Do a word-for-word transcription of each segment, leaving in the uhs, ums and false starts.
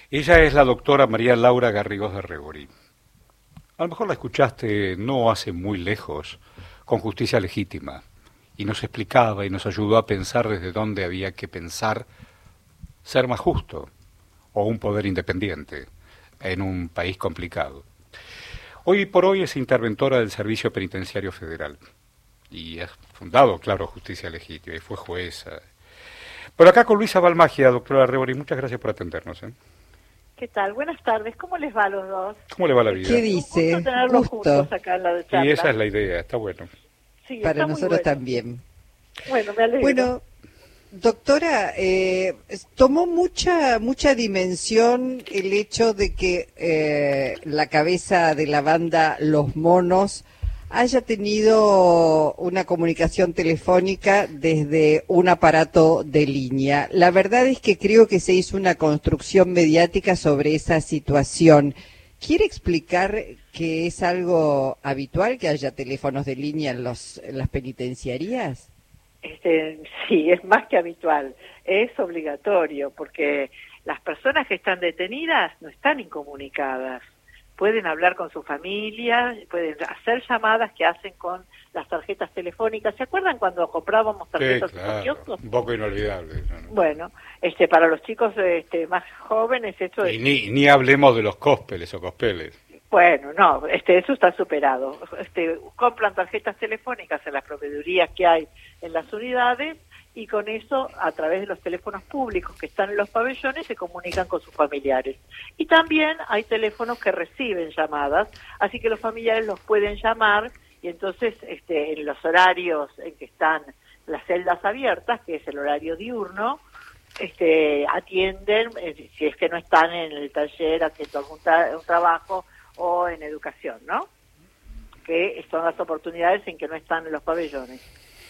Ella es la doctora María Laura Garrigós de Rebori. A lo mejor la escuchaste no hace muy lejos, con Justicia Legítima, y nos explicaba y nos ayudó a pensar desde dónde había que pensar ser más justo o un poder independiente en un país complicado. Hoy por hoy es interventora del Servicio Penitenciario Federal y ha fundado, claro, Justicia Legítima y fue jueza. Pero acá con Luisa Balmagia, doctora Rebori, muchas gracias por atendernos. ¿eh? ¿Qué tal? Buenas tardes. ¿Cómo les va a los dos? ¿Cómo le va la vida? ¿Qué Un gusto dice? tenerlos Gusto. juntos acá en la Y charla. esa es la idea, está bueno. Sí, Para está muy nosotros bueno. también. Bueno, me alegro. Bueno, doctora, eh, tomó mucha mucha dimensión el hecho de que eh, la cabeza de la banda Los Monos haya tenido una comunicación telefónica desde un aparato de línea. La verdad es que creo que se hizo una construcción mediática sobre esa situación. ¿Quiere explicar que es algo habitual que haya teléfonos de línea en, los, en las penitenciarías? Este, sí, es más que habitual. Es obligatorio porque las personas que están detenidas no están incomunicadas. Pueden hablar con su familia, pueden hacer llamadas que hacen con las tarjetas telefónicas. ¿Se acuerdan cuando comprábamos tarjetas Sí, en los claro, kioscos? un poco inolvidable. ¿no? ¿no? Bueno, este, para los chicos este, más jóvenes eso Y es... ni, ni hablemos de los cospeles o cospeles. Bueno, no, este, eso está superado. Este, compran tarjetas telefónicas en las proveedurías que hay en las unidades y con eso, a través de los teléfonos públicos que están en los pabellones, se comunican con sus familiares. Y también hay teléfonos que reciben llamadas, así que los familiares los pueden llamar y entonces este, en los horarios en que están las celdas abiertas, que es el horario diurno, este, atienden, eh, si es que no están en el taller haciendo algún tra- un trabajo o en educación, ¿no? Que son las oportunidades en que no están en los pabellones.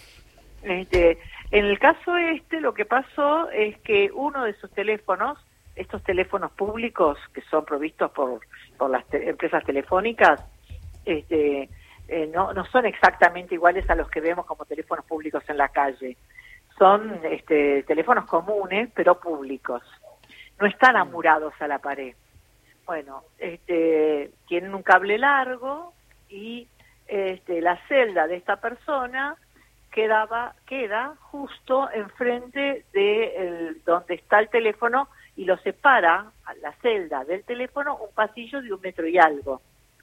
Este, en el caso este, lo que pasó es que uno de sus teléfonos, estos teléfonos públicos que son provistos por, por las te- empresas telefónicas, este, eh, no, no son exactamente iguales a los que vemos como teléfonos públicos en la calle. Son este, teléfonos comunes, pero públicos. No están amurados a la pared. Bueno, este, tienen un cable largo y este, la celda de esta persona quedaba queda justo enfrente de el, donde está el teléfono y lo separa a la celda del teléfono un pasillo de un metro y algo.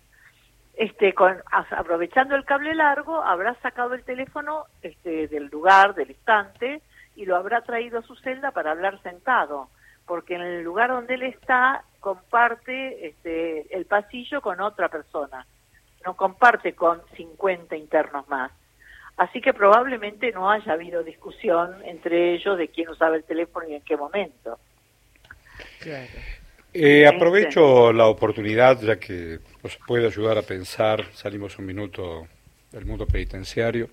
Este, con, aprovechando el cable largo, habrá sacado el teléfono este, del lugar, del estante, y lo habrá traído a su celda para hablar sentado, porque en el lugar donde él está comparte este, el pasillo con otra persona, no comparte con cincuenta internos más. Así que probablemente no haya habido discusión entre ellos de quién usaba el teléfono y en qué momento. Claro. Eh, aprovecho la oportunidad, ya que nos puede ayudar a pensar, salimos un minuto del mundo penitenciario,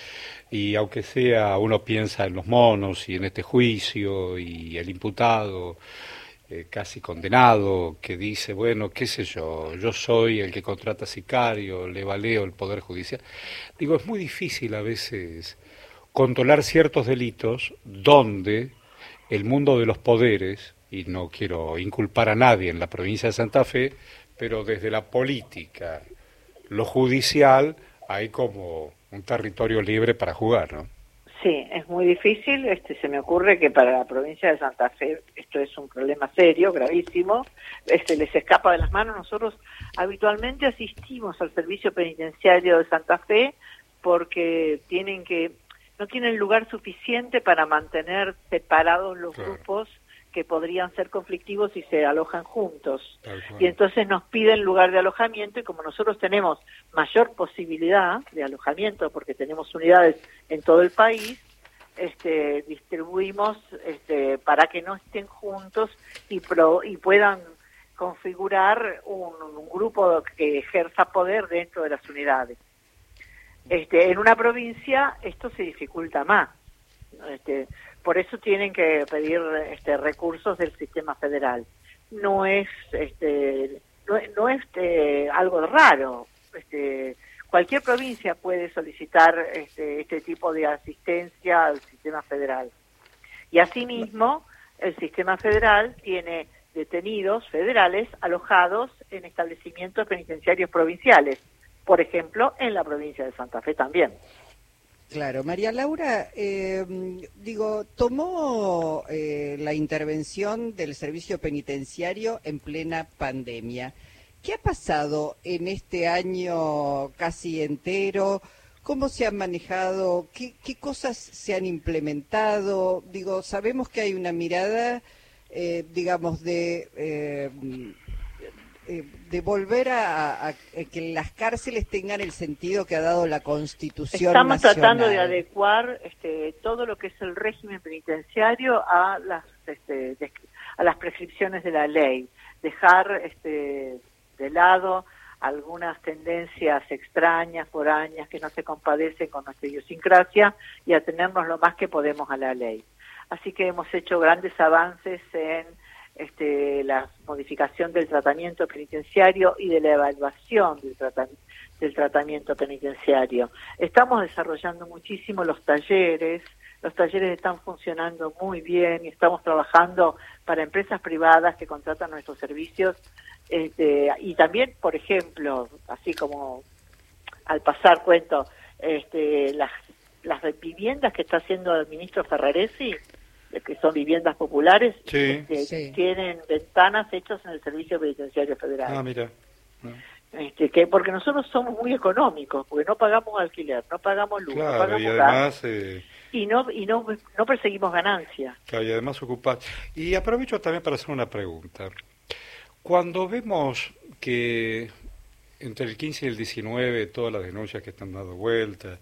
y aunque sea uno piensa en los monos y en este juicio y el imputado eh, casi condenado que dice, bueno, qué sé yo, yo soy el que contrata sicario, le valeo el Poder Judicial. Digo, es muy difícil a veces controlar ciertos delitos donde el mundo de los poderes, y no quiero inculpar a nadie en la provincia de Santa Fe, pero desde la política, lo judicial, hay como un territorio libre para jugar, ¿no? Sí, es muy difícil. Este, se me ocurre que para la provincia de Santa Fe esto es un problema serio, gravísimo. Este, les escapa de las manos. Nosotros habitualmente asistimos al servicio penitenciario de Santa Fe porque tienen que no tienen lugar suficiente para mantener separados los Claro. grupos que podrían ser conflictivos si se alojan juntos. Tal cual. Y entonces nos piden lugar de alojamiento y como nosotros tenemos mayor posibilidad de alojamiento porque tenemos unidades en todo el país, este, distribuimos este, para que no estén juntos y, pro, y puedan configurar un, un grupo que ejerza poder dentro de las unidades. Este, en una provincia esto se dificulta más. Este, por eso tienen que pedir este, recursos del sistema federal. No es este, no, no es este, algo raro. Este, cualquier provincia puede solicitar este, este tipo de asistencia al sistema federal. Y asimismo, el sistema federal tiene detenidos federales alojados en establecimientos penitenciarios provinciales, por ejemplo, en la provincia de Santa Fe también. Claro, María Laura, eh, digo, tomó eh, la intervención del servicio penitenciario en plena pandemia. ¿Qué ha pasado en este año casi entero? ¿Cómo se han manejado? ¿Qué, qué cosas se han implementado? Digo, sabemos que hay una mirada, eh, digamos, de... Eh, de volver a, a, a que las cárceles tengan el sentido que ha dado la Constitución Estamos nacional. tratando de adecuar este, todo lo que es el régimen penitenciario a las este, de, a las prescripciones de la ley, dejar este, de lado algunas tendencias extrañas, foráneas, que no se compadecen con nuestra idiosincrasia y atenernos lo más que podemos a la ley. Así que hemos hecho grandes avances en Este, la modificación del tratamiento penitenciario y de la evaluación del, trata del tratamiento penitenciario. Estamos desarrollando muchísimo los talleres, los talleres están funcionando muy bien y estamos trabajando para empresas privadas que contratan nuestros servicios este, y también, por ejemplo, así como al pasar cuento, este, las, las viviendas que está haciendo el ministro Ferraresi, que son viviendas populares, sí. Este, Sí. tienen ventanas hechas en el Servicio Penitenciario Federal. Ah, mira. No. Este, que porque nosotros somos muy económicos, porque no pagamos alquiler, no pagamos luz, Claro, no pagamos y además... gas, Eh... y no y no no perseguimos ganancias. Claro, y además ocupar. Y aprovecho también para hacer una pregunta. Cuando vemos que entre el quince y el diecinueve todas las denuncias que están dando vuelta,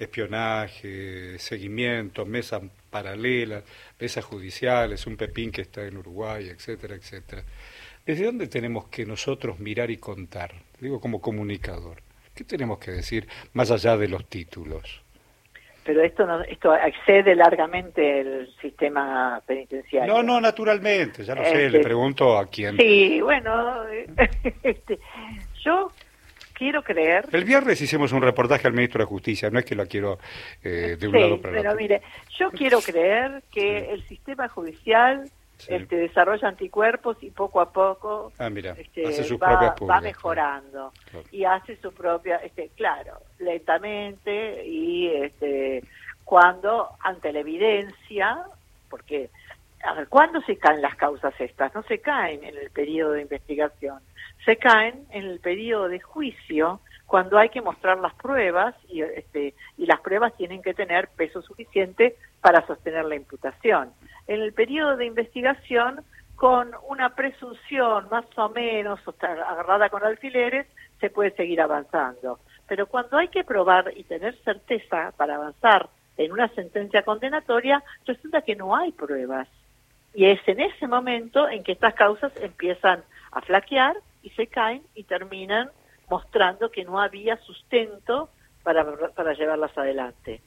espionaje, seguimiento, mesas paralelas, mesas judiciales, un Pepín que está en Uruguay, etcétera, etcétera. ¿Desde dónde tenemos que nosotros mirar y contar? Digo, como comunicador. ¿Qué tenemos que decir más allá de los títulos? Pero esto no, esto excede largamente el sistema penitenciario. No, no, naturalmente, ya lo este, sé, le pregunto a quién. Sí, bueno, este, yo quiero creer... El viernes hicimos un reportaje al ministro de Justicia, no es que lo quiero eh, de un sí, lado para el pero otro. mire, yo quiero creer que sí. el sistema judicial sí. este, desarrolla anticuerpos y poco a poco ah, mira, este, hace sus va, propias purgas, va mejorando claro. y hace su propia, este, claro, lentamente y este, cuando ante la evidencia, porque a ver, ¿cuándo se caen las causas estas? No se caen en el periodo de investigación, se caen en el periodo de juicio, cuando hay que mostrar las pruebas y, este, y las pruebas tienen que tener peso suficiente para sostener la imputación. En el periodo de investigación, con una presunción más o menos o sea, agarrada con alfileres, se puede seguir avanzando. Pero cuando hay que probar y tener certeza para avanzar en una sentencia condenatoria, resulta que no hay pruebas. Y es en ese momento en que estas causas empiezan a flaquear y se caen y terminan mostrando que no había sustento para, para llevarlas adelante.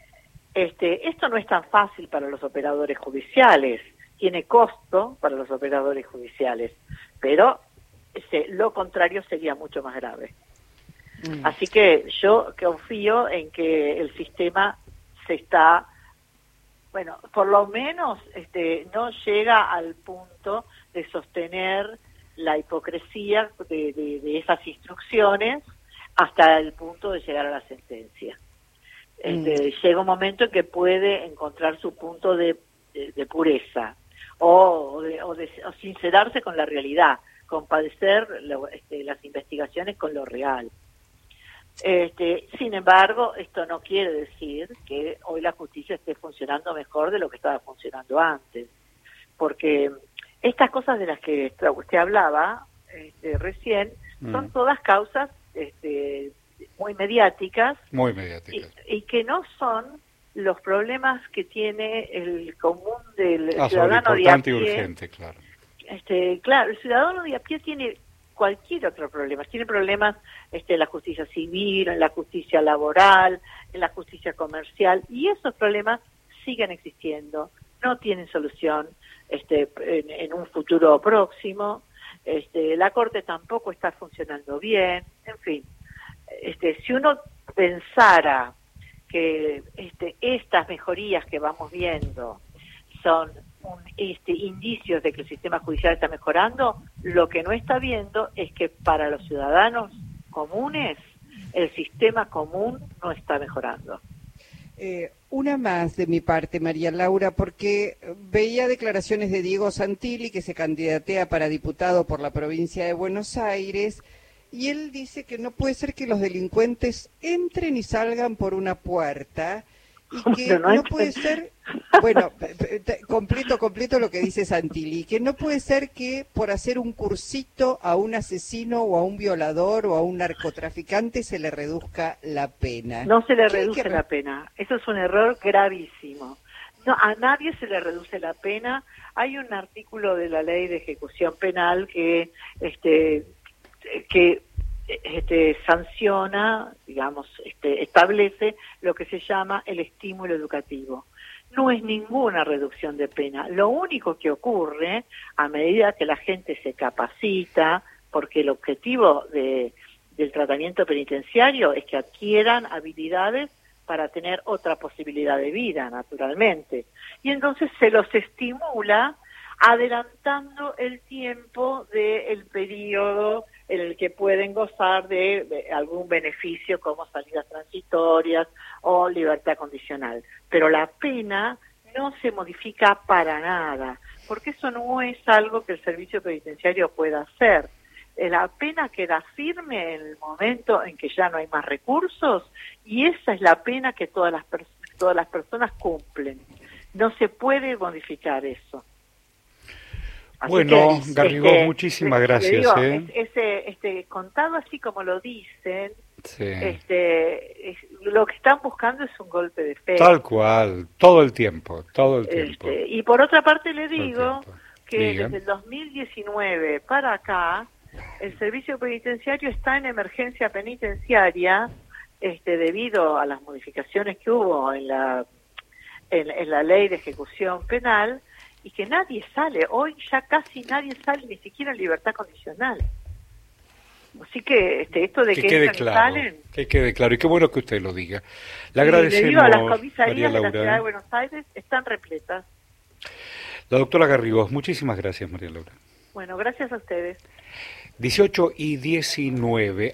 Este, esto no es tan fácil para los operadores judiciales, tiene costo para los operadores judiciales, pero este, lo contrario sería mucho más grave. Mm. Así que yo confío en que el sistema se está... Bueno, por lo menos este, no llega al punto de sostener la hipocresía de, de, de esas instrucciones hasta el punto de llegar a la sentencia. Este, mm. Llega un momento en que puede encontrar su punto de, de, de pureza o, o, de, o, de, o sincerarse con la realidad, compadecer lo, este, las investigaciones con lo real. Este, sin embargo, esto no quiere decir que hoy la justicia esté funcionando mejor de lo que estaba funcionando antes, porque estas cosas de las que usted hablaba este, recién mm. son todas causas este, muy mediáticas, muy mediáticas y, y que no son los problemas que tiene el común del ah, ciudadano de a pie. Y urgente, claro. Este, claro, el ciudadano de a pie tiene cualquier otro problema. Tiene problemas este, en la justicia civil, en la justicia laboral, en la justicia comercial, y esos problemas siguen existiendo, no tienen solución este, en, en un futuro próximo. Este, la Corte tampoco está funcionando bien, en fin. Este, si uno pensara que este, estas mejorías que vamos viendo son un, este, indicios de que el sistema judicial está mejorando, lo que no está viendo es que para los ciudadanos comunes el sistema común no está mejorando. Eh, una más de mi parte, María Laura, porque veía declaraciones de Diego Santilli, que se candidatea para diputado por la provincia de Buenos Aires, y él dice que no puede ser que los delincuentes entren y salgan por una puerta, y que bueno, no, no puede ser, bueno, completo, completo lo que dice Santilli, que no puede ser que por hacer un cursito a un asesino o a un violador o a un narcotraficante se le reduzca la pena. No se le reduce que... la pena, eso es un error gravísimo. No, a nadie se le reduce la pena. Hay un artículo de la Ley de Ejecución Penal que, este, que Este, sanciona, digamos, este, establece lo que se llama el estímulo educativo. No es ninguna reducción de pena. Lo único que ocurre a medida que la gente se capacita, porque el objetivo de, del tratamiento penitenciario es que adquieran habilidades para tener otra posibilidad de vida, naturalmente. Y entonces se los estimula adelantando el tiempo del periodo en el que pueden gozar de, de algún beneficio como salidas transitorias o libertad condicional. Pero la pena no se modifica para nada, porque eso no es algo que el servicio penitenciario pueda hacer. La pena queda firme en el momento en que ya no hay más recursos, y esa es la pena que todas las, pers- todas las personas cumplen. No se puede modificar eso. Así bueno, que, Garrigós, este, muchísimas gracias. Digo, ¿eh? ese, este, contado así como lo dicen, sí. este, es, lo que están buscando es un golpe de fe. Tal cual, todo el tiempo, todo el tiempo. Este, y por otra parte le digo que Diga. desde el dos mil diecinueve para acá, el servicio penitenciario está en emergencia penitenciaria, este, debido a las modificaciones que hubo en la, en, en la Ley de Ejecución Penal, y que nadie sale, hoy ya casi nadie sale, ni siquiera en libertad condicional. Así que este, esto de que, que, quede entran claro, y salen... Que quede claro, y qué bueno que usted lo diga. Le agradecemos, le digo, a las comisarías María de la Ciudad de Buenos Aires están repletas. La doctora Garrigós, muchísimas gracias, María Laura. Bueno, gracias a ustedes. dieciocho y diecinueve.